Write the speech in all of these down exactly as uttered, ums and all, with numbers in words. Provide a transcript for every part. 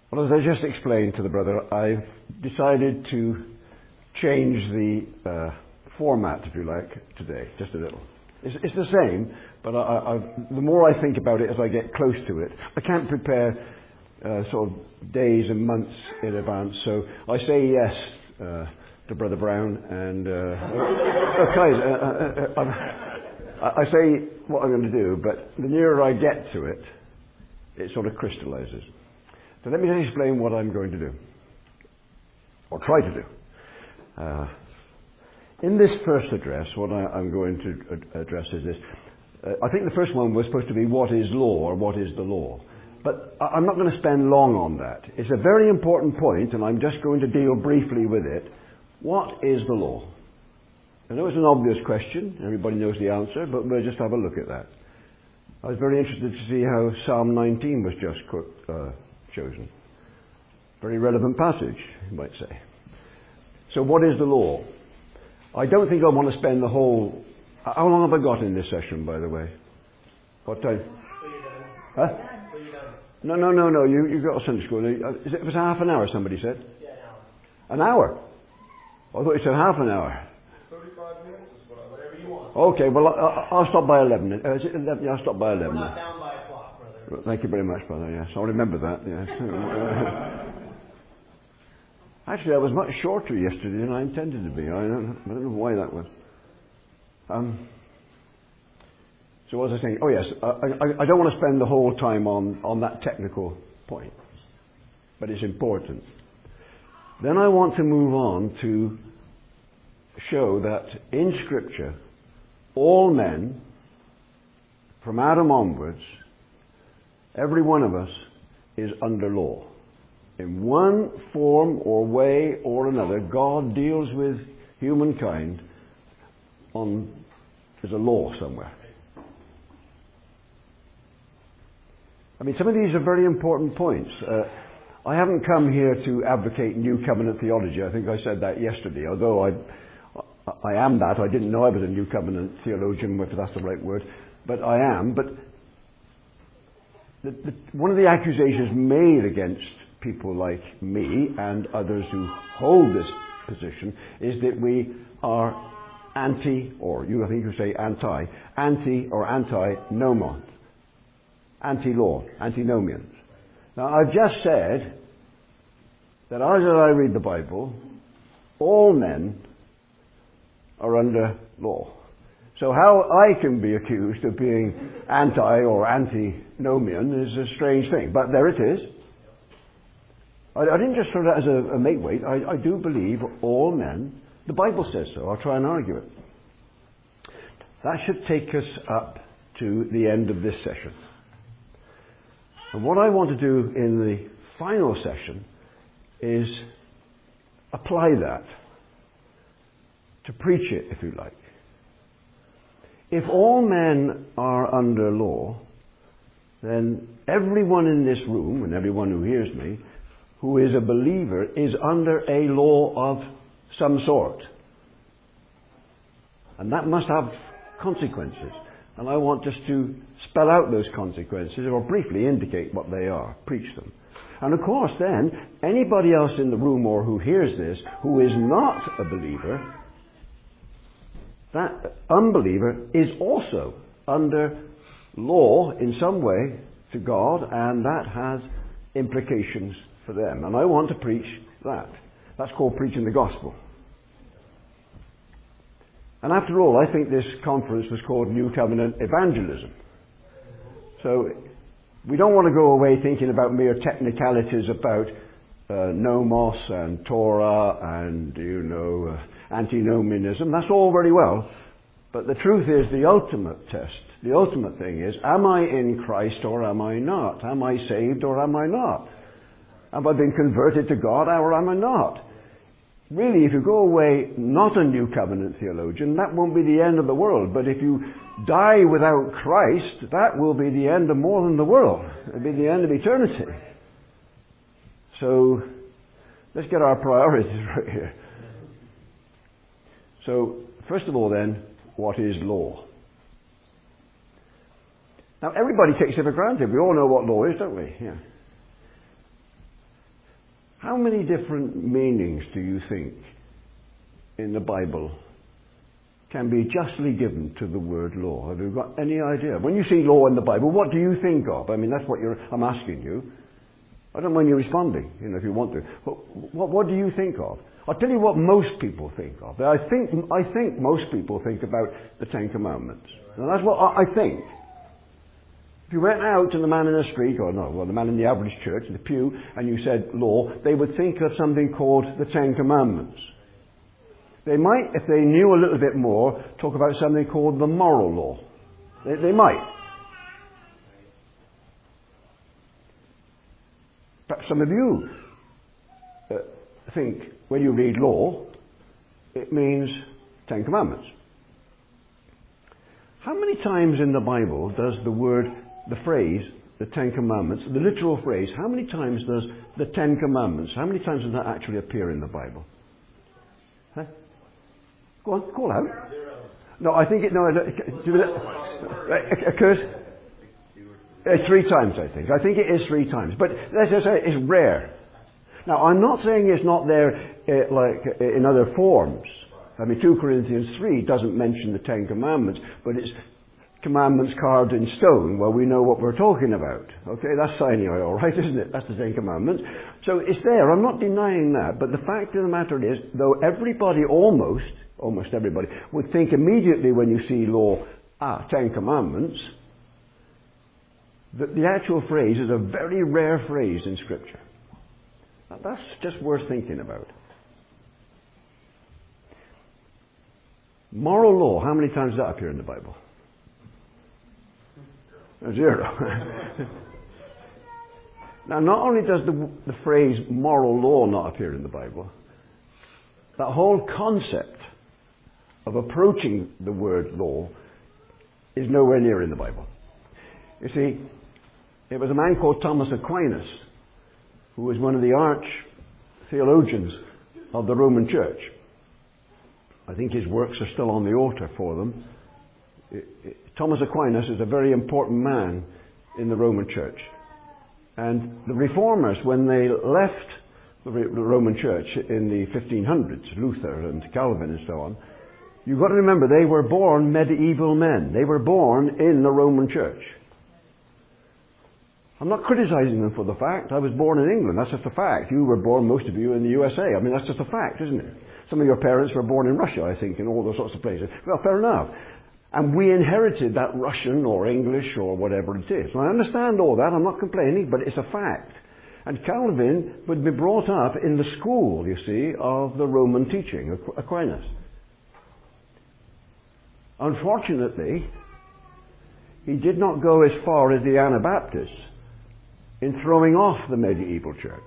Well, as I just explained to the brother, I've decided to change the uh, format, if you like, today, just a little. It's, it's the same, but I, I, I've, the more I think about it as I get close to it, I can't prepare uh, sort of days and months in advance, so I say yes uh, to Brother Brown, and uh, okay, uh, uh, uh, uh, I say what I'm going to do, but the nearer I get to it, it sort of crystallizes. So let me just explain what I'm going to do, or try to do. Uh, in this first address, what I, I'm going to ad- address is this. Uh, I think the first one was supposed to be what is law, or what is the law. But I, I'm not going to spend long on that. It's a very important point, and I'm just going to deal briefly with it. What is the law? I know it's an obvious question. Everybody knows the answer, but we'll just have a look at that. I was very interested to see how Psalm nineteen was just uh, chosen. Very relevant passage, you might say. So what is the law? I don't think I want to spend the whole... How long have I got in this session, by the way? What time? Huh? No, no, no, no. You, you got a Sunday school. Is it, it was half an hour, somebody said? Yeah, an hour. An hour? I thought you said half an hour. thirty-five minutes is whatever you want. Okay, well, I, I'll stop by eleven. Uh, is it eleven? Yeah, I'll stop by eleven. We're not down by a clock, brother. Thank you very much, brother. Yes, I'll remember that. Yes. Actually, I was much shorter yesterday than I intended to be. I don't, I don't know why that was. Um, so what was I saying? Oh yes, I, I, I don't want to spend the whole time on, on that technical point, but it's important. Then I want to move on to show that in Scripture, all men, from Adam onwards, every one of us is under law. In one form or way or another, God deals with humankind on, there's a law somewhere. I mean, some of these are very important points. Uh, I haven't come here to advocate New Covenant theology. I think I said that yesterday, although I, I am that. I didn't know I was a New Covenant theologian, if that's the right word, but I am. But the, the, one of the accusations made against people like me and others who hold this position is that we are anti, or you I think you say anti, anti or anti-nomon, anti-law, antinomians. Now I've just said that as I read the Bible, all men are under law. So how I can be accused of being anti or antinomian is a strange thing, but there it is. I, I didn't just throw that as a, a make weight. I, I do believe all men, the Bible says so. I'll try and argue it. That should take us up to the end of this session. And what I want to do in the final session is apply that, to preach it, if you like. If all men are under law, then everyone in this room, and everyone who hears me, who is a believer, is under a law of some sort. And that must have consequences. And I want just to spell out those consequences, or briefly indicate what they are, preach them. And of course then, anybody else in the room or who hears this, who is not a believer, that unbeliever is also under law in some way to God, and that has implications for them. And I want to preach that. That's called preaching the gospel. And after all, I think this conference was called New Covenant Evangelism. So we don't want to go away thinking about mere technicalities about uh, nomos and Torah and, you know, uh, antinomianism. That's all very well. But the truth is, the ultimate test, the ultimate thing is, am I in Christ or am I not? Am I saved or am I not? Have I been converted to God or am I not? Really, if you go away not a New Covenant theologian, that won't be the end of the world. But if you die without Christ, that will be the end of more than the world. It'll be the end of eternity. So, let's get our priorities right here. So, first of all then, what is law? Now, everybody takes it for granted. We all know what law is, don't we? Yeah. How many different meanings do you think in the Bible can be justly given to the word law? Have you got any idea? When you see law in the Bible, what do you think of? I mean, that's what you're, I'm asking you. I don't mind you responding, you know, if you want to. What, what, what do you think of? I'll tell you what most people think of. I think, I think most people think about the Ten Commandments. And that's what I, I think. If you went out to the man in the street, or no, well, the man in the average church, in the pew, and you said law, they would think of something called the Ten Commandments. They might, if they knew a little bit more, talk about something called the moral law. They, they might. Perhaps some of you uh, think when you read law, it means Ten Commandments. How many times in the Bible does the word, the phrase, the Ten Commandments, the literal phrase, how many times does the Ten Commandments, how many times does that actually appear in the Bible? Huh? Go on, call out. No, I think it, no, it occurs uh, three times, I think. I think it is three times. But let's just say it's rare. Now, I'm not saying it's not there uh, like uh, in other forms. I mean, two Corinthians three doesn't mention the Ten Commandments, but it's commandments carved in stone. Well, we know what we're talking about. Okay, that's Sinai, all right, isn't it? That's the Ten Commandments. So it's there. I'm not denying that. But the fact of the matter is, though everybody almost, almost everybody, would think immediately when you see law, ah, Ten Commandments, that the actual phrase is a very rare phrase in Scripture. Now, that's just worth thinking about. Moral law, how many times does that appear in the Bible? Zero. Now, not only does the, the phrase moral law not appear in the Bible, that whole concept of approaching the word law is nowhere near in the Bible. You see, it was a man called Thomas Aquinas, who was one of the arch theologians of the Roman Church. I think his works are still on the altar for them. It, it, Thomas Aquinas is a very important man in the Roman Church. And the Reformers, when they left the, the Roman Church in the fifteen hundreds, Luther and Calvin and so on, you've got to remember they were born medieval men. They were born in the Roman Church. I'm not criticizing them for the fact. I was born in England. That's just a fact. You were born, most of you, in the U S A. I mean, that's just a fact, isn't it? Some of your parents were born in Russia, I think, and all those sorts of places. Well, fair enough. And we inherited that Russian or English or whatever it is. And I understand all that. I'm not complaining, but it's a fact. And Calvin would be brought up in the school, you see, of the Roman teaching, Aquinas. Unfortunately, he did not go as far as the Anabaptists in throwing off the medieval church.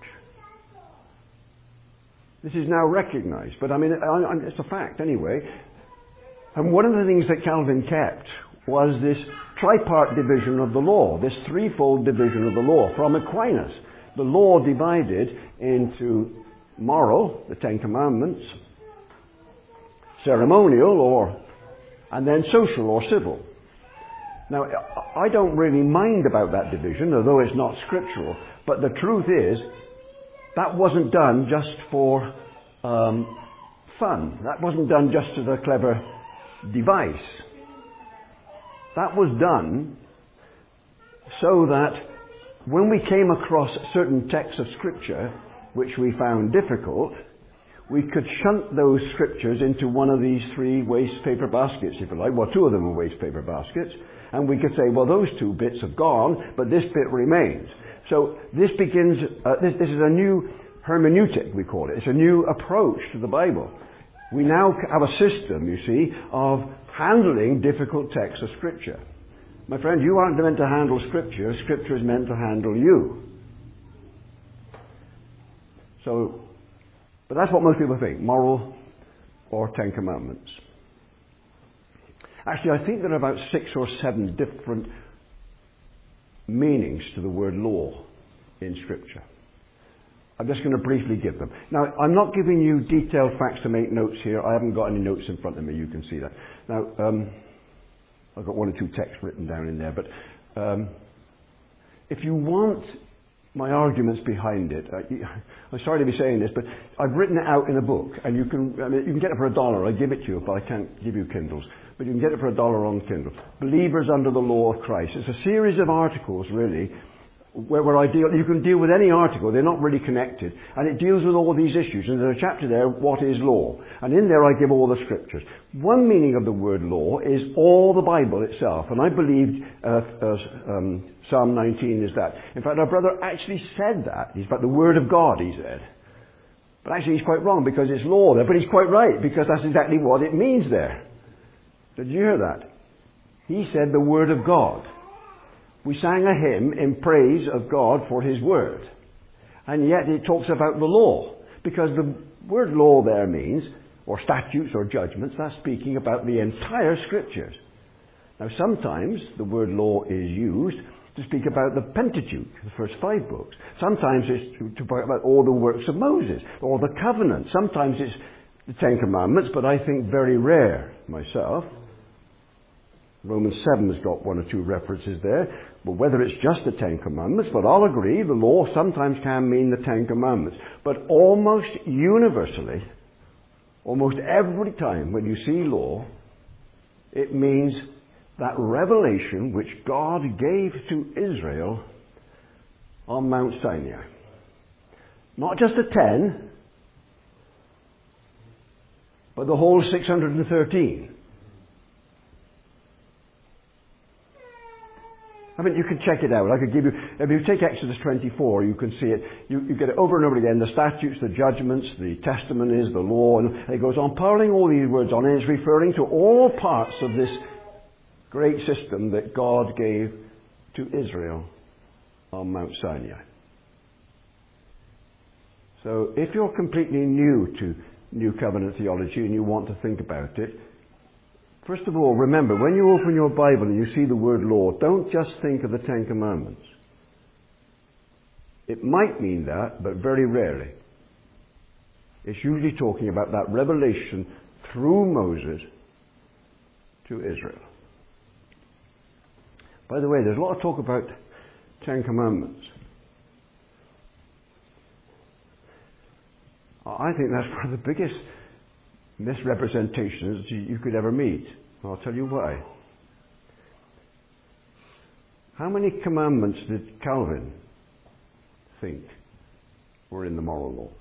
This is now recognized, but I mean, it's a fact anyway. And one of the things that Calvin kept was this tripart division of the law, this threefold division of the law from Aquinas. The law divided into moral, the Ten Commandments, ceremonial, or and then social or civil. Now, I don't really mind about that division, although it's not scriptural, but the truth is, that wasn't done just for um, fun. That wasn't done just as a clever device. That was done so that when we came across certain texts of Scripture which we found difficult, we could shunt those scriptures into one of these three waste paper baskets, if you like. Well, two of them were waste paper baskets. And we could say, well, those two bits have gone, but this bit remains. So this begins, uh, this, this is a new hermeneutic, we call it. It's a new approach to the Bible. We now have a system, you see, of handling difficult texts of Scripture. My friend, you aren't meant to handle Scripture. Scripture is meant to handle you. So, but that's what most people think, moral or Ten Commandments. Actually, I think there are about six or seven different meanings to the word law in Scripture. I'm just going to briefly give them. Now, I'm not giving you detailed facts to make notes here. I haven't got any notes in front of me. You can see that. Now, um, I've got one or two texts written down in there. But um, if you want my arguments behind it. I, I'm sorry to be saying this, but I've written it out in a book, and you can I mean, you can get it for a dollar. I give it to you, but I can't give you Kindles. But you can get it for a dollar on Kindle. Believers under the law of Christ. It's a series of articles, really, where, where I deal. You can deal with any article. They're not really connected, and it deals with all these issues. And there's a chapter there, what is law? And in there, I give all the scriptures. One meaning of the word law is all the Bible itself, and I believe uh, uh, um, Psalm nineteen is that. In fact, our brother actually said that. He's about the Word of God, he said. But actually, he's quite wrong because it's law there. But he's quite right because that's exactly what it means there. Did you hear that? He said the Word of God. We sang a hymn in praise of God for His Word. And yet it talks about the law. Because the word law there means, or statutes or judgments, that's speaking about the entire Scriptures. Now sometimes the word law is used to speak about the Pentateuch, the first five books. Sometimes it's to, to talk about all the works of Moses, or the covenant. Sometimes it's the Ten Commandments, but I think very rare myself. Romans seven has got one or two references there. But whether it's just the Ten Commandments, but I'll agree, the law sometimes can mean the Ten Commandments. But almost universally, almost every time when you see law, it means that revelation which God gave to Israel on Mount Sinai. Not just the ten, but the whole six hundred thirteen. I mean, you can check it out. I could give you, if you take Exodus twenty-four, you can see it. You, you get it over and over again, the statutes, the judgments, the testimonies, the law, and it goes on piling all these words on, and it's referring to all parts of this great system that God gave to Israel on Mount Sinai. So if you're completely new to New Covenant theology and you want to think about it, first of all, remember, when you open your Bible and you see the word law, don't just think of the Ten Commandments. It might mean that, but very rarely. It's usually talking about that revelation through Moses to Israel. By the way, there's a lot of talk about Ten Commandments. I think that's one of the biggest misrepresentations you could ever meet. I'll tell you why. How many commandments did Calvin think were in the moral law?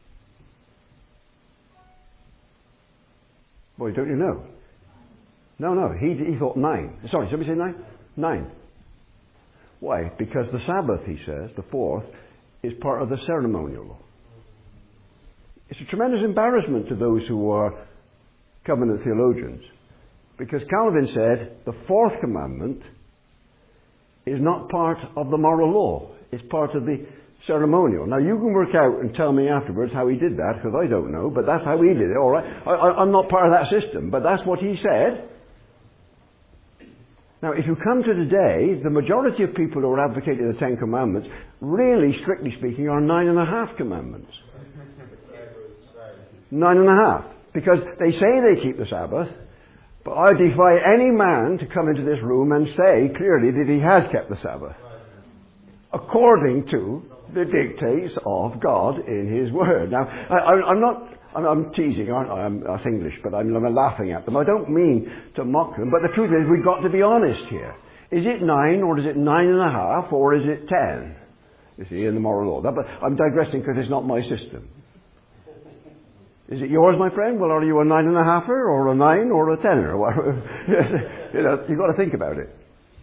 Boy, don't you know? No, no, he, he thought nine. Sorry, somebody say nine? Nine. Why? Because the Sabbath, he says, the fourth, is part of the ceremonial law. It's a tremendous embarrassment to those who are covenant theologians. Because Calvin said the fourth commandment is not part of the moral law. It's part of the ceremonial. Now you can work out and tell me afterwards how he did that, because I don't know, but that's how he did it, alright? I, I, I'm not part of that system, but that's what he said. Now if you come to today, the majority of people who are advocating the Ten Commandments, really, strictly speaking, are nine and a half commandments. Nine and a half. Because they say they keep the Sabbath, but I defy any man to come into this room and say clearly that he has kept the Sabbath. According to the dictates of God in His Word. Now, I, I'm not, I'm, I'm teasing, aren't I? I'm, that's English, but I'm, I'm laughing at them. I don't mean to mock them, but the truth is we've got to be honest here. Is it nine, or is it nine and a half, or is it ten? You see, in the moral law. That, but I'm digressing because it's not my system. Is it yours, my friend? Well, are you a nine and a halfer, or a nine, or a tenner? You know, you've got to think about it.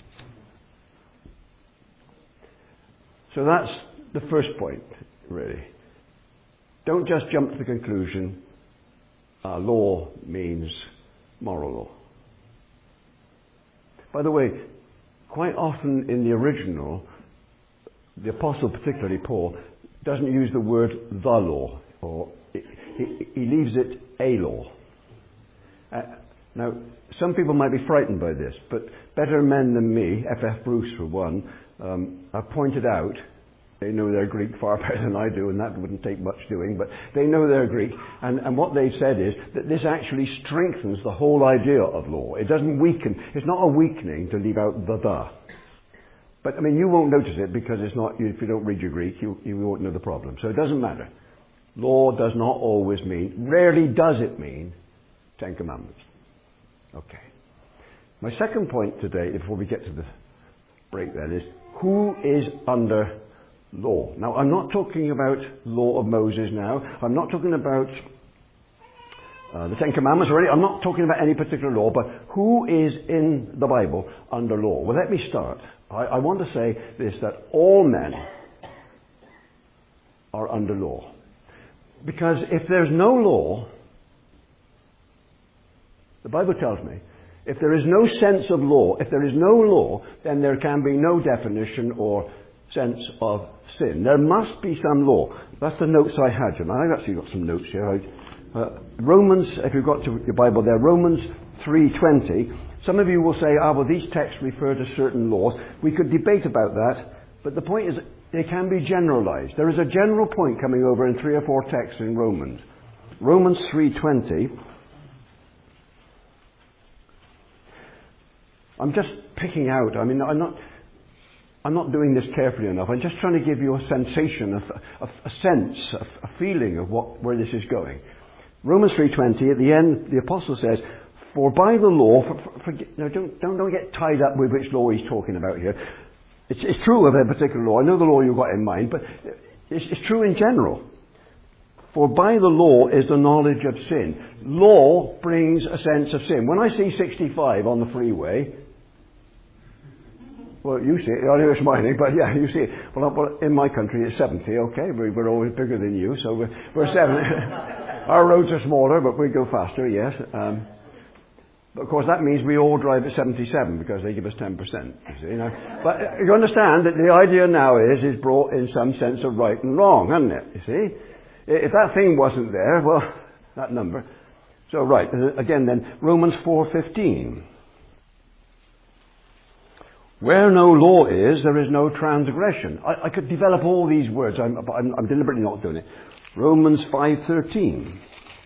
So that's the first point, really. Don't just jump to the conclusion, uh, law means moral law. By the way, quite often in the original, the apostle, particularly Paul, doesn't use the word the law, or He, he leaves it a law. Uh, now, some people might be frightened by this, but better men than me, F F Bruce for one, um, have pointed out, they know their Greek far better than I do, and that wouldn't take much doing, but they know their Greek, and, and what they've said is that this actually strengthens the whole idea of law. It doesn't weaken, it's not a weakening to leave out the the. But I mean, you won't notice it because it's not, if you don't read your Greek, you, you won't know the problem. So it doesn't matter. Law does not always mean, rarely does it mean, Ten Commandments. Okay. My second point today, before we get to the break then, is who is under law? Now, I'm not talking about law of Moses now. I'm not talking about uh, the Ten Commandments already. I'm not talking about any particular law, but who is in the Bible under law? Well, let me start. I, I want to say this, that all men are under law. Because if there's no law, the Bible tells me, if there is no sense of law, if there is no law, then there can be no definition or sense of sin. There must be some law. That's the notes I had, Jim. I've actually got some notes here. I, uh, Romans, if you've got to your Bible there, Romans three twenty. Some of you will say, ah, well, these texts refer to certain laws. We could debate about that, but the point is, they can be generalized. There is a general point coming over in three or four texts in Romans. Romans three twenty. I'm just picking out, I mean, I'm not, I'm not doing this carefully enough. I'm just trying to give you a sensation, a, a, a sense, a, a feeling of what, where this is going. Romans three twenty, at the end, the apostle says, for by the law, for, for, for, now don't, don't, don't get tied up with which law he's talking about here. It's, it's true of a particular law. I know the law you've got in mind, but it's, it's true in general. For by the law is the knowledge of sin. Law brings a sense of sin. When I see sixty-five on the freeway, well, you see it. I know it's smiling, but yeah, you see it. Well, well in my country it's seventy, okay? We, we're always bigger than you, so we're, we're seventy. Our roads are smaller, but we go faster, yes. Um, but of course that means we all drive at seventy-seven because they give us ten percent, you see. Now, but you understand that the idea now is, is brought in some sense of right and wrong, hasn't it? You see? If that thing wasn't there, well, that number. So, right, again then, Romans four fifteen. Where no law is, there is no transgression. I, I could develop all these words, I'm, but I'm, I'm deliberately not doing it. Romans five thirteen.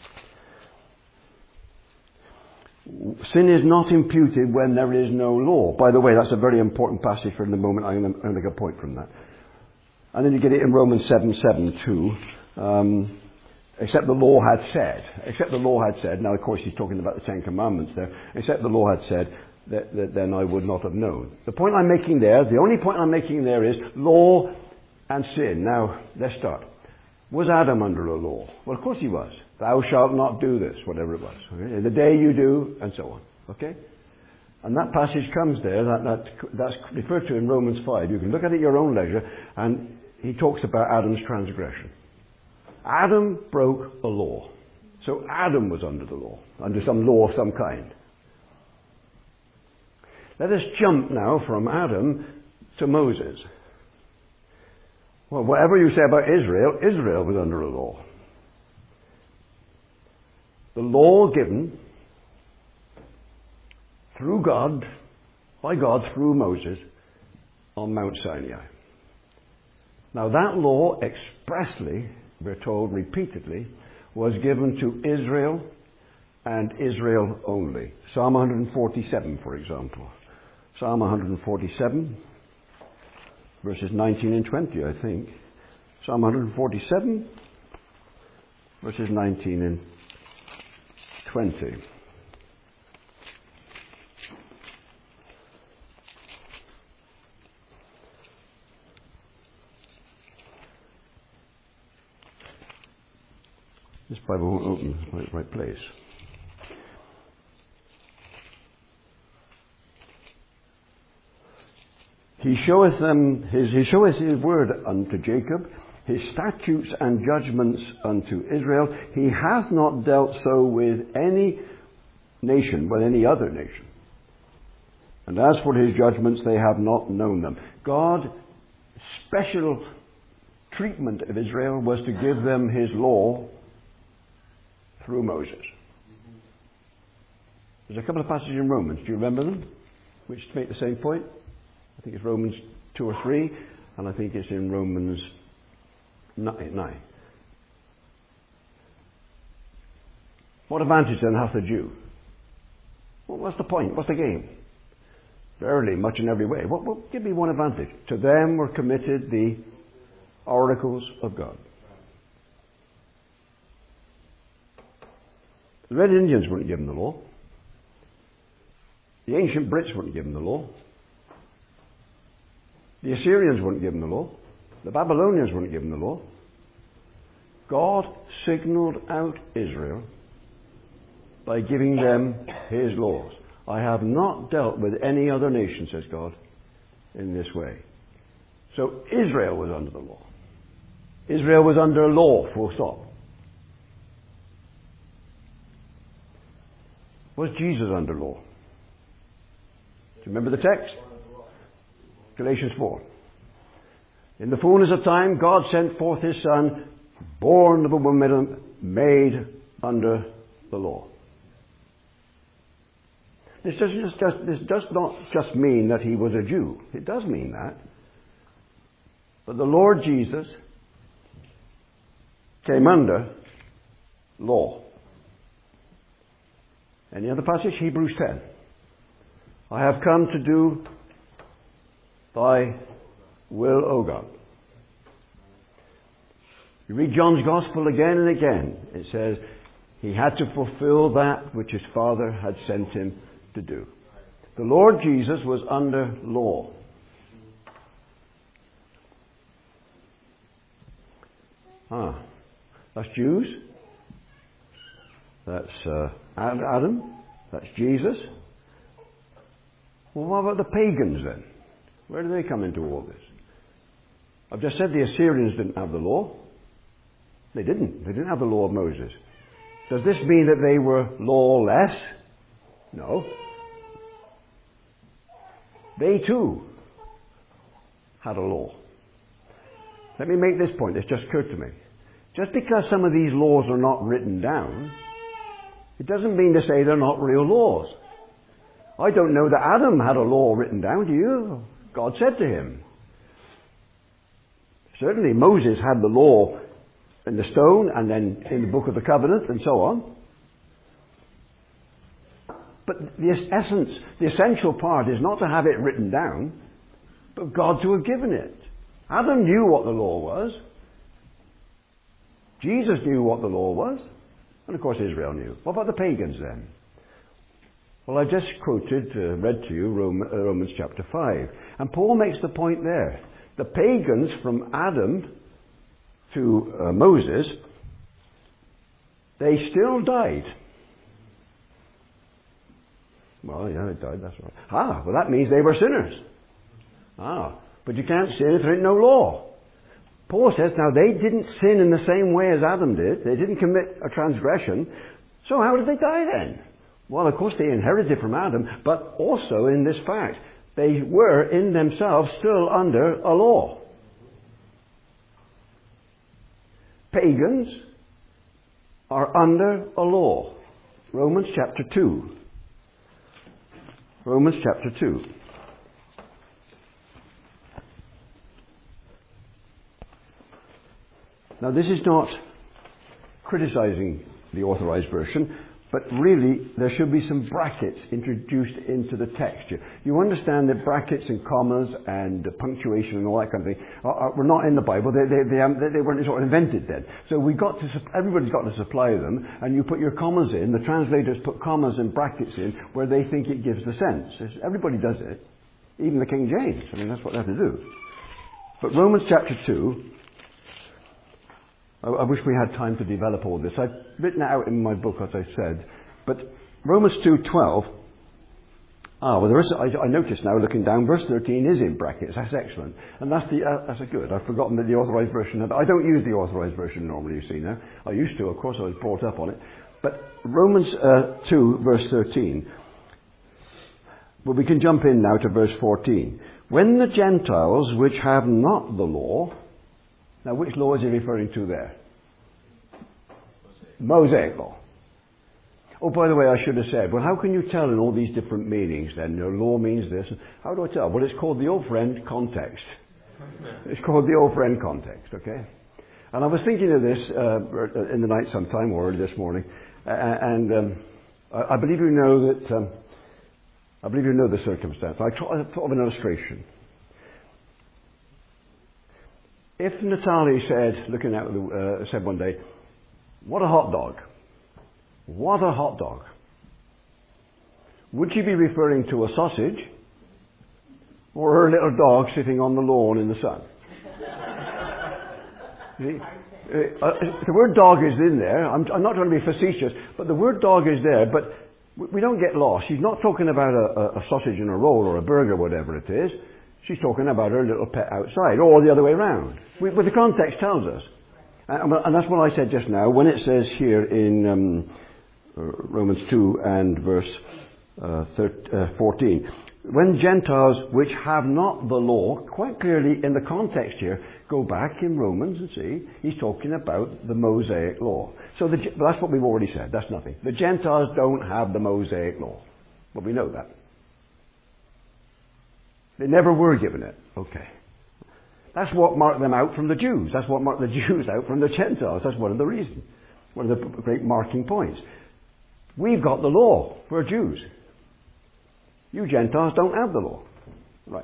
Sin is not imputed when there is no law. By the way, that's a very important passage for the moment. I'm going to make a point from that. And then you get it in Romans seven seven too. Um, except the law had said, except the law had said, now of course he's talking about the Ten Commandments there, except the law had said, that, that then I would not have known. The point I'm making there, the only point I'm making there is law and sin. Now, let's start. Was Adam under a law? Well, of course he was. Thou shalt not do this, whatever it was. Okay? The day you do, and so on. Okay? And that passage comes there, that, that, that's referred to in Romans five. You can look at it at your own leisure, and he talks about Adam's transgression. Adam broke a law. So Adam was under the law, under some law of some kind. Let us jump now from Adam to Moses. Well, whatever you say about Israel, Israel was under a law. The law given through God, by God through Moses, on Mount Sinai. Now that law expressly, we're told repeatedly, was given to Israel and Israel only. Psalm one forty-seven, for example. Psalm one forty-seven, verses nineteen and twenty, I think. Psalm one forty-seven, verses nineteen and twenty. This Bible won't open in the right place. He showeth them his, he showeth his word unto Jacob, his statutes and judgments unto Israel. He hath not dealt so with any nation, with any other nation. And as for his judgments, they have not known them. God's special treatment of Israel was to give them his law through Moses. There's a couple of passages in Romans. Do you remember them? Which make the same point? I think it's Romans two or three, and I think it's in Romans nine. What advantage then hath the Jew? Well, what's the point? What's the game? Verily, much in every way. What, what, give me one advantage. To them were committed the oracles of God. The Red Indians weren't given the law. The ancient Brits weren't given the law. The Assyrians weren't given the law. The Babylonians weren't given the law. God signaled out Israel by giving them his laws. I have not dealt with any other nation, says God, in this way. So Israel was under the law. Israel was under law, full stop. Was Jesus under law? Do you remember the text? Galatians four. In the fullness of time, God sent forth his Son, born of a woman, made under the law. This does, just, just, this does not just mean that he was a Jew. It does mean that. But the Lord Jesus came under law. Any other passage? Hebrews ten. I have come to do thy will, O God. You read John's Gospel again and again. It says he had to fulfill that which his Father had sent him to do. The Lord Jesus was under law. Ah, that's Jews. That's uh, Adam. That's Jesus. Well, what about the pagans then? Where do they come into all this? I've just said the Assyrians didn't have the law. They didn't. They didn't have the law of Moses. Does this mean that they were lawless? No. They too had a law. Let me make this point. It's just occurred to me. Just because some of these laws are not written down, it doesn't mean to say they're not real laws. I don't know that Adam had a law written down, do you? God said to him. Certainly Moses had the law in the stone and then in the book of the covenant and so on. But the essence, the essential part is not to have it written down, but God to have given it. Adam knew what the law was. Jesus knew what the law was. And of course Israel knew. What about the pagans then? Well, I just quoted, uh, read to you Rome, uh, Romans chapter five. And Paul makes the point there. The pagans from Adam to uh, Moses, they still died. Well, yeah, they died, that's right. Ah, well that means they were sinners. Ah, but you can't sin if there ain't no law. Paul says, now they didn't sin in the same way as Adam did. They didn't commit a transgression. So how did they die then? Well, of course they inherited from Adam, but also in this fact, they were in themselves still under a law. Pagans are under a law. Romans chapter two. Romans chapter two. Now this is not criticizing the Authorized Version, but really there should be some brackets introduced into the text. You understand that brackets and commas and punctuation and all that kind of thing are, are, were not in the Bible. They, they, they, um, they weren't sort of invented then. So we got to, everybody's got to supply them, and you put your commas in. The translators put commas and brackets in where they think it gives the sense. Everybody does it. Even the King James. I mean, that's what they have to do. But Romans chapter two, I wish we had time to develop all this. I've written it out in my book, as I said. But Romans two twelve. Ah, well, there is, I, I notice now, looking down, verse thirteen is in brackets. That's excellent. And that's the uh, that's a good. I've forgotten that the Authorized Version. I don't use the Authorized Version normally, you see now. I used to, of course, I was brought up on it. But Romans uh, two, verse thirteen. Well, we can jump in now to verse fourteen. When the Gentiles, which have not the law... Now, which law is he referring to there? Mosaic law. Oh, by the way, I should have said, well, how can you tell in all these different meanings then? You know, law means this. How do I tell? Well, it's called the old friend context. It's called the old friend context, okay? And I was thinking of this uh, in the night sometime, or early this morning, uh, and um, I, I believe you know that um, I believe you know the circumstance. I thought of an illustration. If Natalie said, looking out, the, uh, said one day, "What a hot dog. What a hot dog." Would she be referring to a sausage or her little dog sitting on the lawn in the sun? See? Uh, uh, the word dog is in there. I'm, I'm not trying to be facetious, but the word dog is there, but we don't get lost. She's not talking about a, a, a sausage and a roll or a burger, whatever it is. She's talking about her little pet outside, or the other way around. We, but the context tells us. And, and that's what I said just now, when it says here in um, Romans two and verse uh, thirteen, uh, fourteen, when Gentiles which have not the law, quite clearly in the context here, go back in Romans and see, he's talking about the Mosaic law. So the, that's what we've already said, that's nothing. The Gentiles don't have the Mosaic law. But we know that. They never were given it. Okay. That's what marked them out from the Jews. That's what marked the Jews out from the Gentiles. That's one of the reasons. One of the great marking points. We've got the law. We're Jews. You Gentiles don't have the law. Right.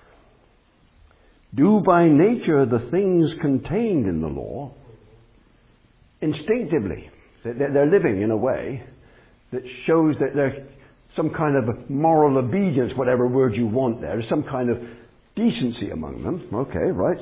Do by nature the things contained in the law instinctively. They're living in a way that shows that they're some kind of moral obedience, whatever word you want there, some kind of decency among them. Okay, right.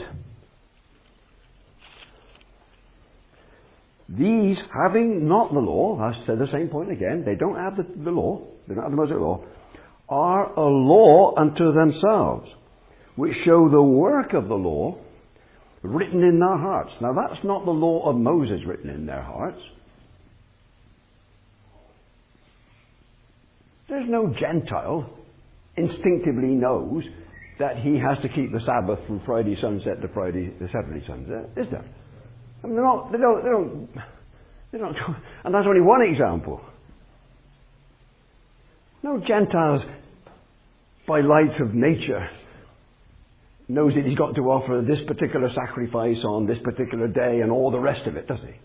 These, having not the law, I said the same point again, they don't have the, the law, they don't have the Mosaic law, are a law unto themselves, which show the work of the law written in their hearts. Now that's not the law of Moses written in their hearts. There's no Gentile instinctively knows that he has to keep the Sabbath from Friday sunset to Friday, the Saturday sunset, is there? I mean, they're not, they don't, they don't, they don't, and that's only one example. No Gentiles, by light of nature, knows that he's got to offer this particular sacrifice on this particular day and all the rest of it, does he?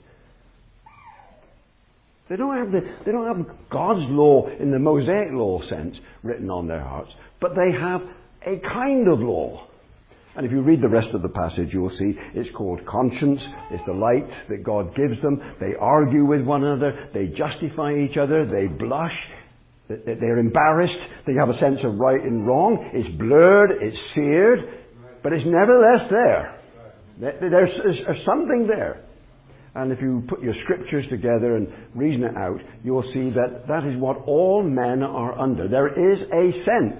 They don't have the, they don't have God's law in the Mosaic law sense written on their hearts, but they have a kind of law. And if you read the rest of the passage, you will see it's called conscience. It's the light that God gives them. They argue with one another. They justify each other. They blush. They're embarrassed. They have a sense of right and wrong. It's blurred. It's seared. But it's nevertheless there. There's, there's something there. And if you put your scriptures together and reason it out, you'll see that that is what all men are under. There is a sense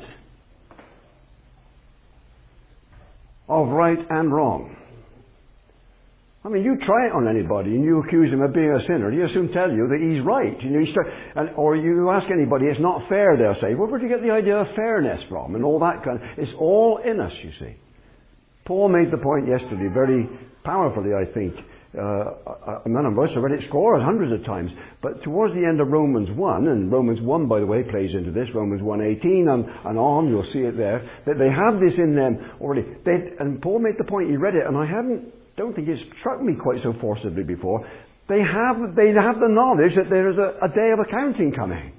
of right and wrong. I mean, you try it on anybody and you accuse him of being a sinner, he'll soon tell you that he's right. You know, you start, and, or you ask anybody, it's not fair, they'll say. Well, where do you get the idea of fairness from? And all that kind of, it's all in us, you see. Paul made the point yesterday, very powerfully, I think. Uh, none of us have read it scores, hundreds of times. But towards the end of Romans one, and Romans one, by the way, plays into this, Romans one eighteen and, and on, you'll see it there, that they have this in them already. They, and Paul made the point, he read it, and I haven't, don't think it's struck me quite so forcibly before. They have, they have the knowledge that there is a, a day of accounting coming.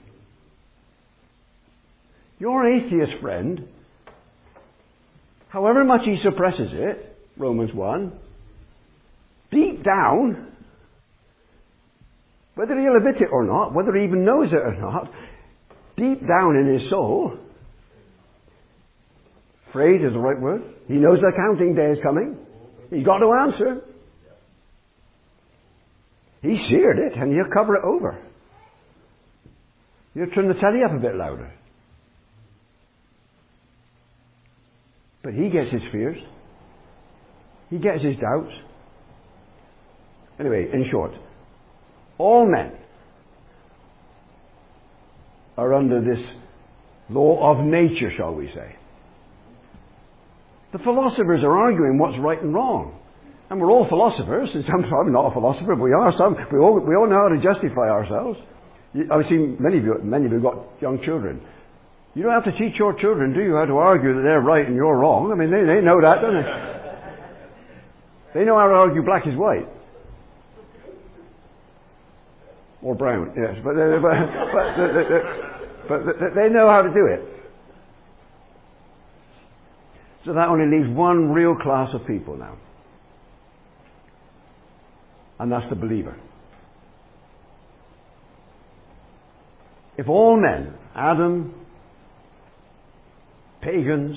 Your atheist friend, however much he suppresses it, Romans one, deep down, whether he'll admit it or not, whether he even knows it or not, deep down in his soul, afraid is the right word, he knows the accounting day is coming. He's got to answer. He seared it and he'll cover it over. He'll turn the telly up a bit louder. But he gets his fears. He gets his doubts. Anyway, in short, all men are under this law of nature, shall we say. The philosophers are arguing what's right and wrong. And we're all philosophers. I'm not a philosopher, but we are some. We all, we all know how to justify ourselves. I've seen many of you, many of you got young children. You don't have to teach your children, do you, how to argue that they're right and you're wrong. I mean, they, they know that, don't they? They know how to argue black is white. Or brown, yes. But, uh, but, but, uh, uh, But th- they know how to do it. So that only leaves one real class of people now. And that's the believer. If all men, Adam, pagans,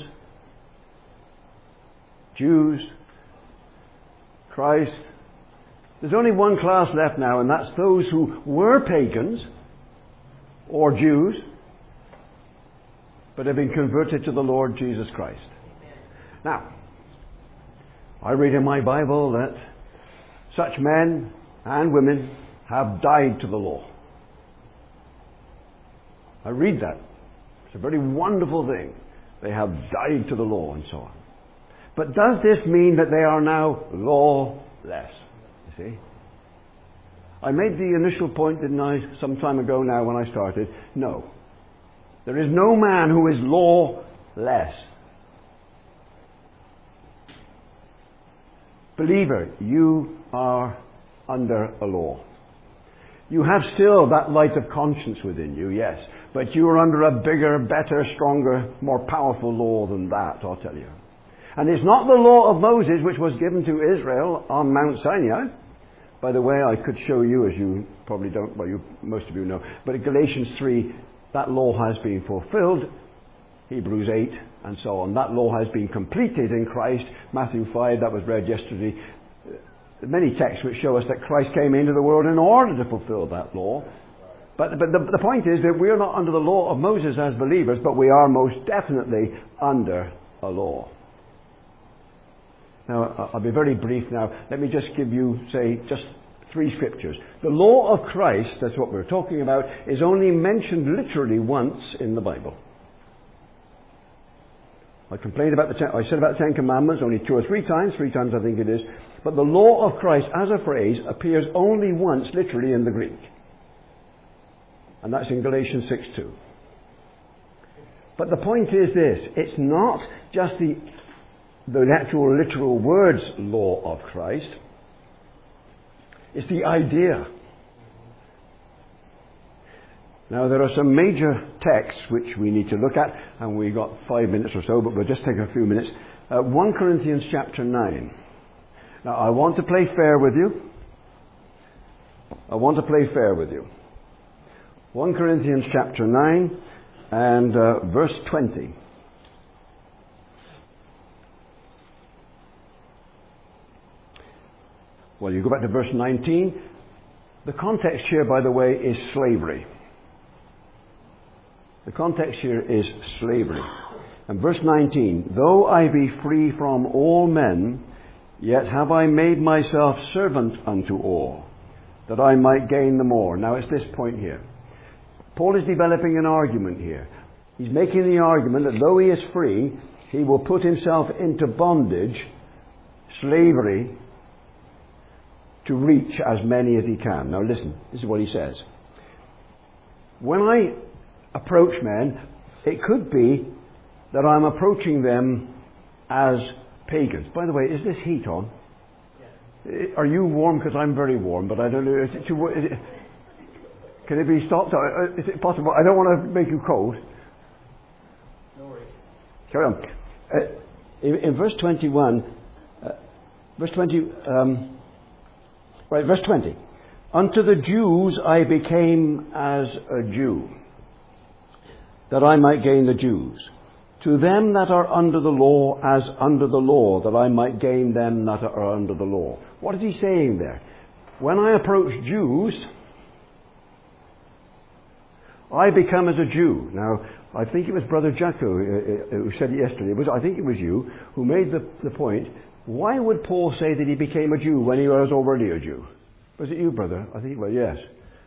Jews, Christ, there's only one class left now, and that's those who were pagans or Jews, but have been converted to the Lord Jesus Christ. Now, I read in my Bible that such men and women have died to the law. I read that. It's a very wonderful thing. They have died to the law and so on. But does this mean that they are now lawless? You see? I made the initial point, didn't I, some time ago now when I started? No. There is no man who is lawless. Believer, you are under a law. You have still that light of conscience within you, yes, but you are under a bigger, better, stronger, more powerful law than that, I'll tell you. And it's not the law of Moses which was given to Israel on Mount Sinai. By the way, I could show you, as you probably don't, well, you, most of you know, but in Galatians three, that law has been fulfilled. Hebrews eight, and so on. That law has been completed in Christ. Matthew five, that was read yesterday. Many texts which show us that Christ came into the world in order to fulfill that law. But, but the, the point is that we are not under the law of Moses as believers, but we are most definitely under a law. Now, I'll be very brief now. Let me just give you, say, just three scriptures. The law of Christ, that's what we're talking about, is only mentioned literally once in the Bible. I complained about the ten, I said about the Ten Commandments only two or three times, three times I think it is. But the law of Christ as a phrase appears only once literally in the Greek. And that's in Galatians six two. But the point is this, it's not just the, the actual literal words law of Christ. It's the idea. Now, there are some major texts which we need to look at, and we've got five minutes or so, but we'll just take a few minutes. Uh, First Corinthians chapter nine. Now, I want to play fair with you. I want to play fair with you. First Corinthians chapter nine and uh, verse twenty. Well, you go back to verse nineteen. The context here, by the way, is slavery. The context here is slavery. And verse nineteen, though I be free from all men, yet have I made myself servant unto all, that I might gain the more. Now it's this point here. Paul is developing an argument here. He's making the argument that though he is free, he will put himself into bondage, slavery, to reach as many as he can. Now listen, this is what he says. When I approach men, it could be that I'm approaching them as pagans. By the way, is this heat on? Yes. Are you warm? Because I'm very warm, but I don't know. Is it too, is it, can it be stopped? Is it possible? I don't want to make you cold. No worries. Carry on. Uh, in, in verse twenty-one, uh, verse twenty, um, right, verse twenty. Unto the Jews I became as a Jew, that I might gain the Jews. To them that are under the law, as under the law, that I might gain them that are under the law. What is he saying there? When I approach Jews, I become as a Jew. Now, I think it was Brother Jacko who said it yesterday. It was, I think it was you who made the, the point. Why would Paul say that he became a Jew when he was already a Jew? Was it you, brother? I think, well, yes.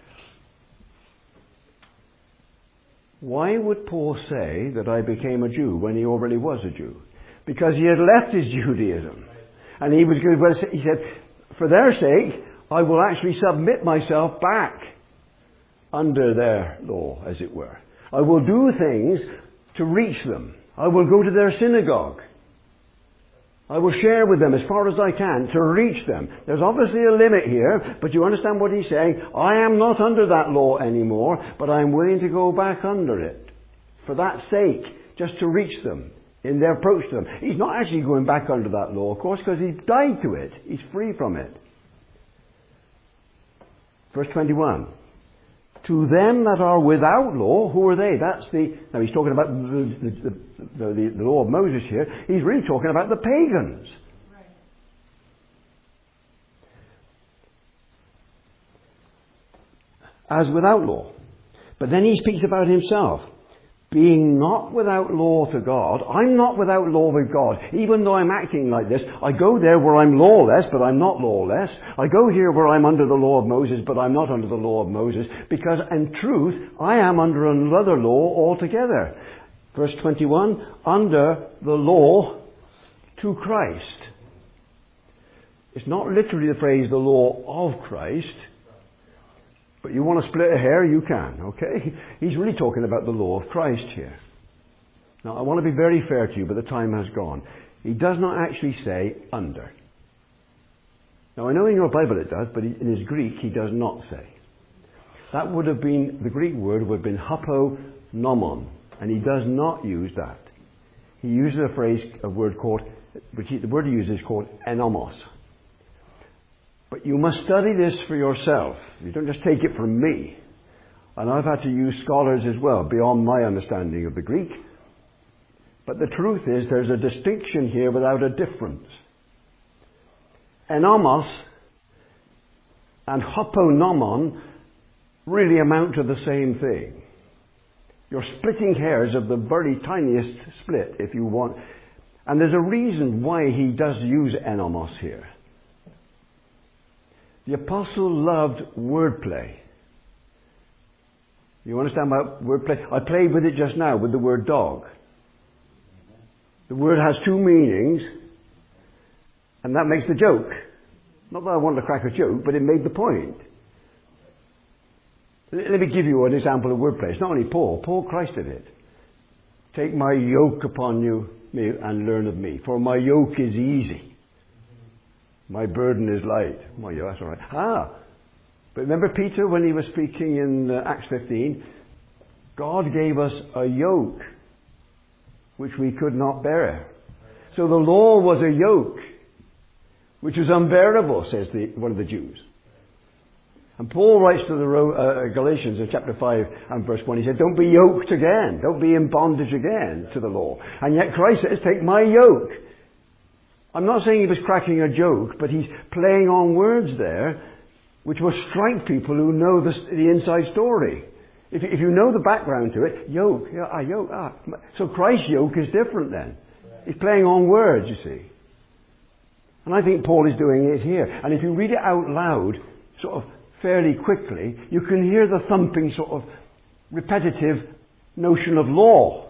Why would Paul say that I became a Jew when he already was a Jew? Because he had left his Judaism. And he was going to, he said, for their sake, I will actually submit myself back under their law, as it were. I will do things to reach them. I will go to their synagogue. I will share with them as far as I can to reach them. There's obviously a limit here, but you understand what he's saying? I am not under that law anymore, but I am willing to go back under it. for that sake, just to reach them in their approach to them. He's not actually going back under that law, of course, because he's died to it. He's free from it. Verse twenty-one. To them that are without law, who are they? That's the, now he's talking about the, the, the, the, the law of Moses here. He's really talking about the pagans. Right. As without law. But then he speaks about himself. Being not without law to God. I'm not without law with God. Even though I'm acting like this, I go there where I'm lawless, but I'm not lawless. I go here where I'm under the law of Moses, but I'm not under the law of Moses. Because in truth, I am under another law altogether. Verse twenty-one, under the law to Christ. It's not literally the phrase the law of Christ. But you want to split a hair, you can, okay? He's really talking about the law of Christ here. Now, I want to be very fair to you, but the time has gone. He does not actually say under. Now, I know in your Bible it does, but in his Greek he does not say. That would have been, the Greek word would have been hyponomon, and he does not use that. He uses a phrase, a word called, which he, the word he uses is called enomos. But you must study this for yourself. You don't just take it from me. And I've had to use scholars as well, beyond my understanding of the Greek. But the truth is, there's a distinction here without a difference. Enomos and hyponomon really amount to the same thing. You're splitting hairs of the very tiniest split, if you want. And there's a reason why he does use enomos here. The apostle loved wordplay. You understand about wordplay? I played with it just now with the word dog. The word has two meanings, and that makes the joke. Not that I wanted to crack a joke, but it made the point. Let me give you an example of wordplay. It's not only Paul. Paul Christ did it. Take my yoke upon you and learn of me, for my yoke is easy. My burden is light. Well, yeah, that's all right. Ah, but remember Peter when he was speaking in uh, Acts fifteen? God gave us a yoke which we could not bear. So the law was a yoke which was unbearable, says the, one of the Jews. And Paul writes to the uh, Galatians in chapter five and verse one, he said, don't be yoked again. Don't be in bondage again to the law. And yet Christ says, take my yoke. I'm not saying he was cracking a joke, but he's playing on words there which will strike people who know the, the inside story. If, if you know the background to it, yoke, yeah, ah, yoke, ah. So Christ's yoke is different then. He's playing on words, you see. And I think Paul is doing it here. And if you read it out loud, sort of fairly quickly, you can hear the thumping sort of repetitive notion of law.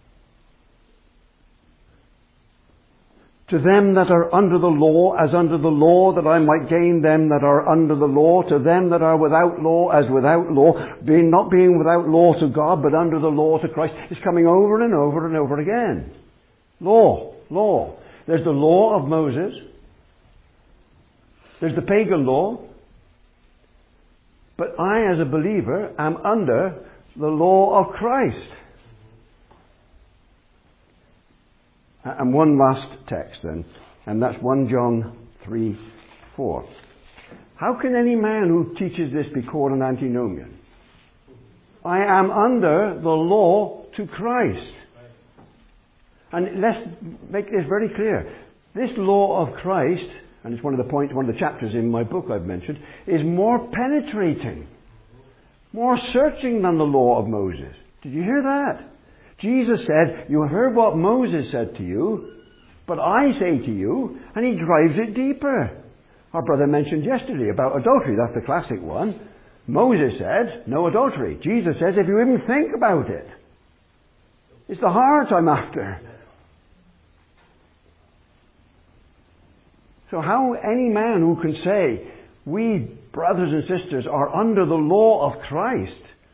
To them that are under the law, as under the law, that I might gain them that are under the law. To them that are without law, as without law. Being, not being without law to God, but under the law to Christ. It's coming over and over and over again. Law, law. There's the law of Moses. There's the pagan law. But I, as a believer, am under the law of Christ. And one last text then, and that's First John three four. How can any man who teaches this be called an antinomian? I am under the law to Christ. And let's make this very clear. This law of Christ, and it's one of the points, one of the chapters in my book I've mentioned, is more penetrating, more searching than the law of Moses. Did you hear that? Jesus said, you heard what Moses said to you, but I say to you, and he drives it deeper. Our brother mentioned yesterday about adultery. That's the classic one. Moses said, no adultery. Jesus says, if you even think about it, it's the heart I'm after. So how any man who can say, we brothers and sisters are under the law of Christ,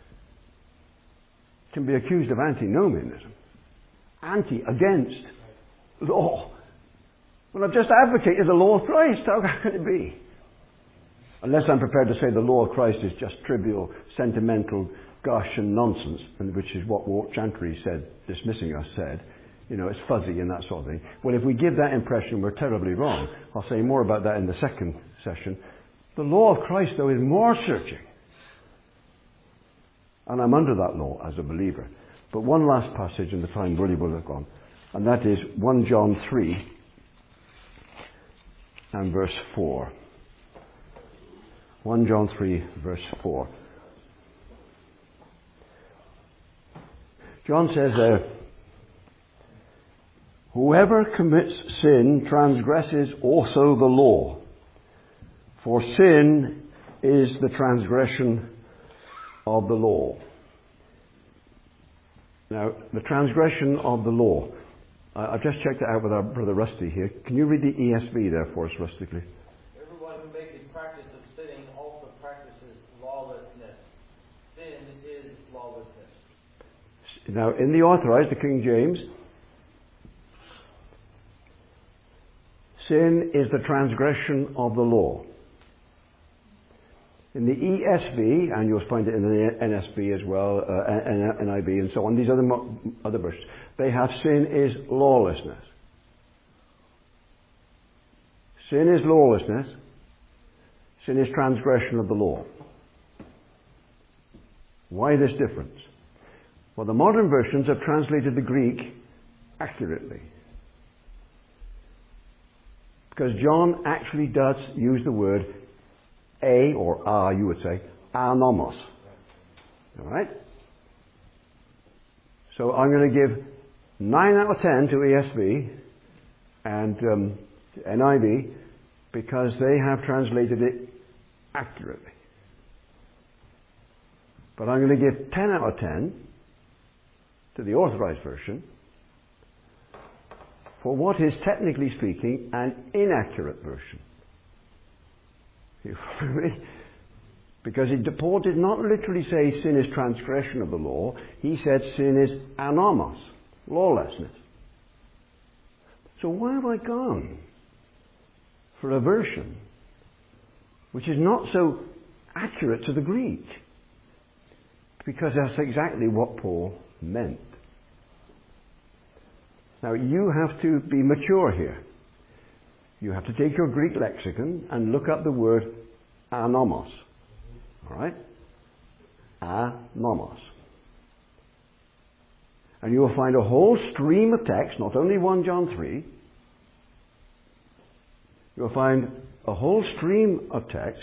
can be accused of antinomianism. Anti, against, law. Well, I've just advocated the law of Christ. How can it be? Unless I'm prepared to say the law of Christ is just trivial, sentimental gush and nonsense, and which is what Walt Chantry said, dismissing us, said, you know, it's fuzzy and that sort of thing. Well, if we give that impression, we're terribly wrong. I'll say more about that in the second session. The law of Christ, though, is more searching. And I'm under that law as a believer. But one last passage, and the time really will have gone, and that is First John three and verse four. First John three, verse four. John says there, whoever commits sin transgresses also the law, for sin is the transgression of the law. Now, the transgression of the law. I, I've just checked it out with our brother Rusty here. Can you read the E S V there for us, Rusty, please? Everyone who makes a practice of sinning also practices lawlessness. Sin is lawlessness. Now, in the Authorized, the King James, sin is the transgression of the law. In the E S V, and you'll find it in the N S B as well, uh, N I V and so on, these other, other versions, they have sin is lawlessness. Sin is lawlessness. Sin is transgression of the law. Why this difference? Well, the modern versions have translated the Greek accurately. Because John actually does use the word a, or a, you would say, anomos. Alright? So I'm going to give nine out of ten to E S V and um, N I V because they have translated it accurately. But I'm going to give ten out of ten to the Authorized Version for what is, technically speaking, an inaccurate version. Because it, Paul did not literally say sin is transgression of the law. He said sin is anomos, lawlessness. So why have I gone for a version which is not so accurate to the Greek? Because that's exactly what Paul meant. Now you have to be mature here. You have to take your Greek lexicon and look up the word anomos. Alright? Anomos. And you will find a whole stream of text, not only First John three. You will find a whole stream of text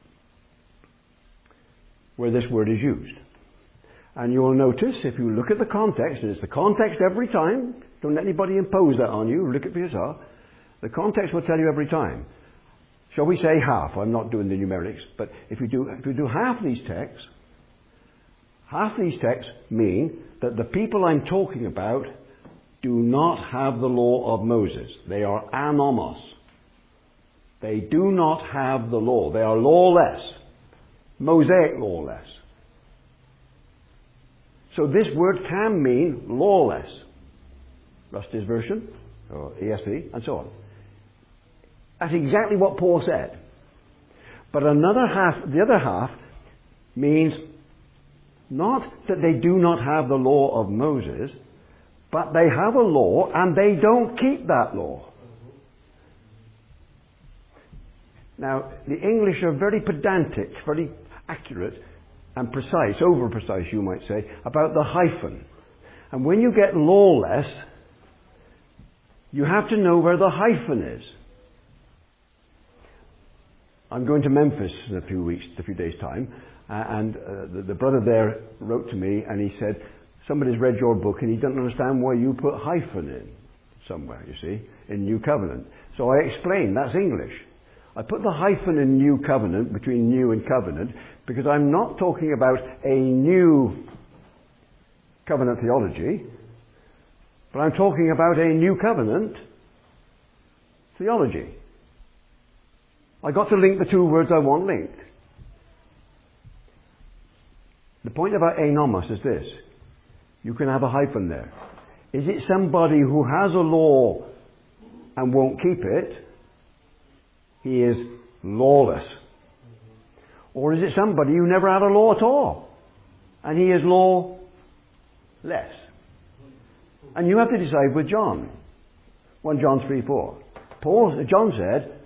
where this word is used. And you will notice, if you look at the context, and it's the context every time, don't let anybody impose that on you, look at it for yourself. The context will tell you every time. Shall we say half? I'm not doing the numerics, but if you do, if you do half these texts, half these texts mean that the people I'm talking about do not have the law of Moses. They are anomos. They do not have the law. They are lawless. Mosaic lawless. So this word can mean lawless. Rusty's version, or E S V, and so on. That's exactly what Paul said. But another half, the other half, means not that they do not have the law of Moses, but they have a law and they don't keep that law. Now, the English are very pedantic, very accurate and precise, over precise you might say, about the hyphen. And when you get lawless, you have to know where the hyphen is. I'm going to Memphis in a few weeks, a few days' time, uh, and uh, the, the brother there wrote to me and he said, somebody's read your book and he doesn't understand why you put hyphen in somewhere, you see, in New Covenant. So I explained, that's English. I put the hyphen in New Covenant, between New and Covenant, because I'm not talking about a new covenant theology, but I'm talking about a New Covenant theology. I got to link the two words I want linked. The point about anomos is this. You can have a hyphen there. Is it somebody who has a law and won't keep it? He is lawless. Or is it somebody who never had a law at all and he is lawless. And you have to decide with John. First John three four. Paul, John said,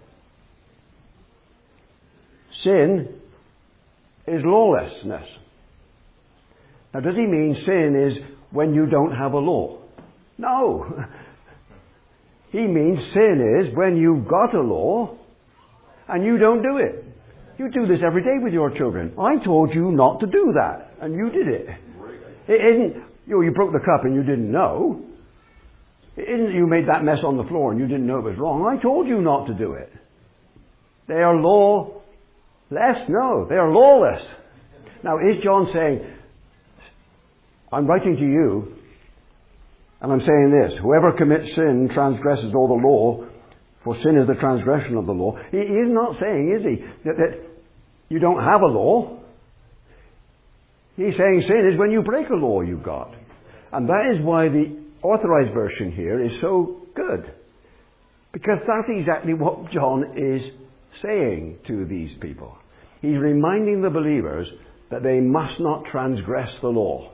sin is lawlessness. Now, does he mean sin is when you don't have a law? No. He means sin is when you've got a law and you don't do it. You do this every day with your children. I told you not to do that, and you did it. It isn't, you know, you broke the cup and you didn't know. It isn't you made that mess on the floor and you didn't know it was wrong. I told you not to do it. They are lawless? No, they are lawless. Now, is John saying, I'm writing to you, and I'm saying this, whoever commits sin transgresses all the law, for sin is the transgression of the law. He, he is not saying, is he, that, that you don't have a law. He's saying sin is when you break a law you've got. And that is why the Authorized Version here is so good. Because that's exactly what John is saying to these people. He's reminding the believers that they must not transgress the law.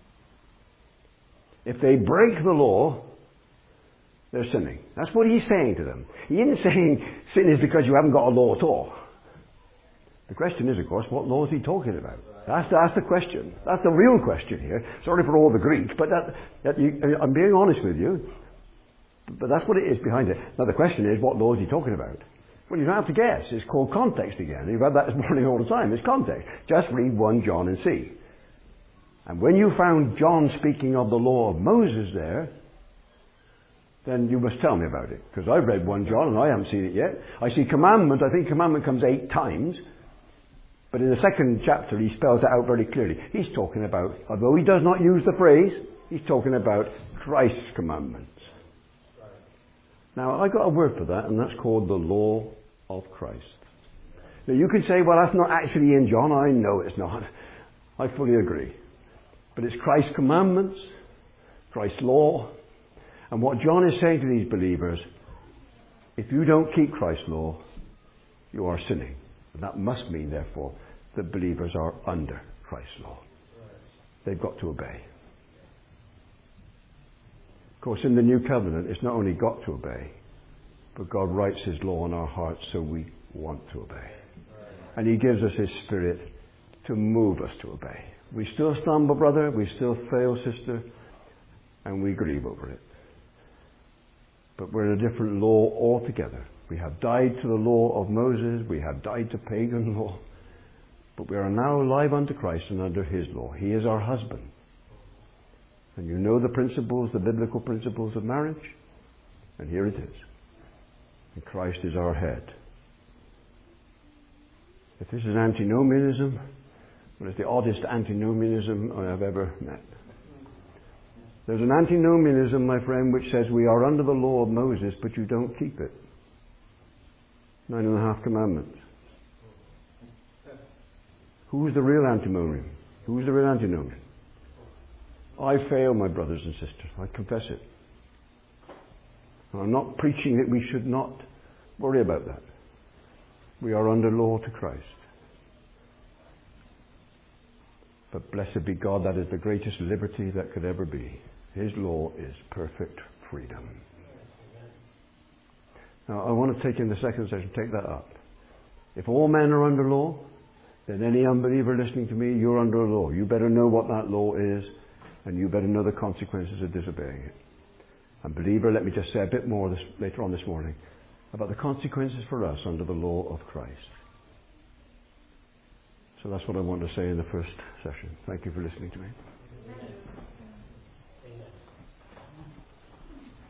If they break the law, they're sinning. That's what he's saying to them. He isn't saying sin is because you haven't got a law at all. The question is, of course, what law is he talking about? That's, that's the question. That's the real question here. Sorry for all the Greek, but that, that you, I'm being honest with you. But that's what it is behind it. Now the question is, what law is he talking about? Well, you don't have to guess. It's called context again. You've had that this morning all the time. It's context. Just read First John and see. And when you found John speaking of the law of Moses there, then you must tell me about it. Because I've read First John and I haven't seen it yet. I see commandment. I think commandment comes eight times. But in the second chapter he spells it out very clearly. He's talking about, although he does not use the phrase, he's talking about Christ's commandments. Now, I got a word for that, and that's called the law of Christ. Now, you can say, well, that's not actually in John. I know it's not. I fully agree. But it's Christ's commandments, Christ's law. And what John is saying to these believers, if you don't keep Christ's law, you are sinning. And that must mean, therefore, that believers are under Christ's law. They've got to obey. Of course, in the New Covenant, it's not only got to obey, but God writes His law on our hearts so we want to obey. And He gives us His Spirit to move us to obey. We still stumble, brother. We still fail, sister. And we grieve over it. But we're in a different law altogether. We have died to the law of Moses. We have died to pagan law. But we are now alive unto Christ and under His law. He is our husband. And you know the principles, the biblical principles of marriage. And here it is. And Christ is our head. If this is antinomianism, well, it's the oddest antinomianism I have ever met. There's an antinomianism, my friend, which says we are under the law of Moses, but you don't keep it. Nine and a half commandments. Who's the real antinomian? Who's the real antinomian? I fail, my brothers and sisters. I confess it. And I'm not preaching that we should not worry about that. We are under law to Christ. But blessed be God, that is the greatest liberty that could ever be. His law is perfect freedom. Now, I want to take in the second session, take that up. If all men are under law, then any unbeliever listening to me, you're under a law. You better know what that law is, and you better know the consequences of disobeying it. And believer, let me just say a bit more this, later on this morning about the consequences for us under the law of Christ. So that's what I want to say in the first session. Thank you for listening to me.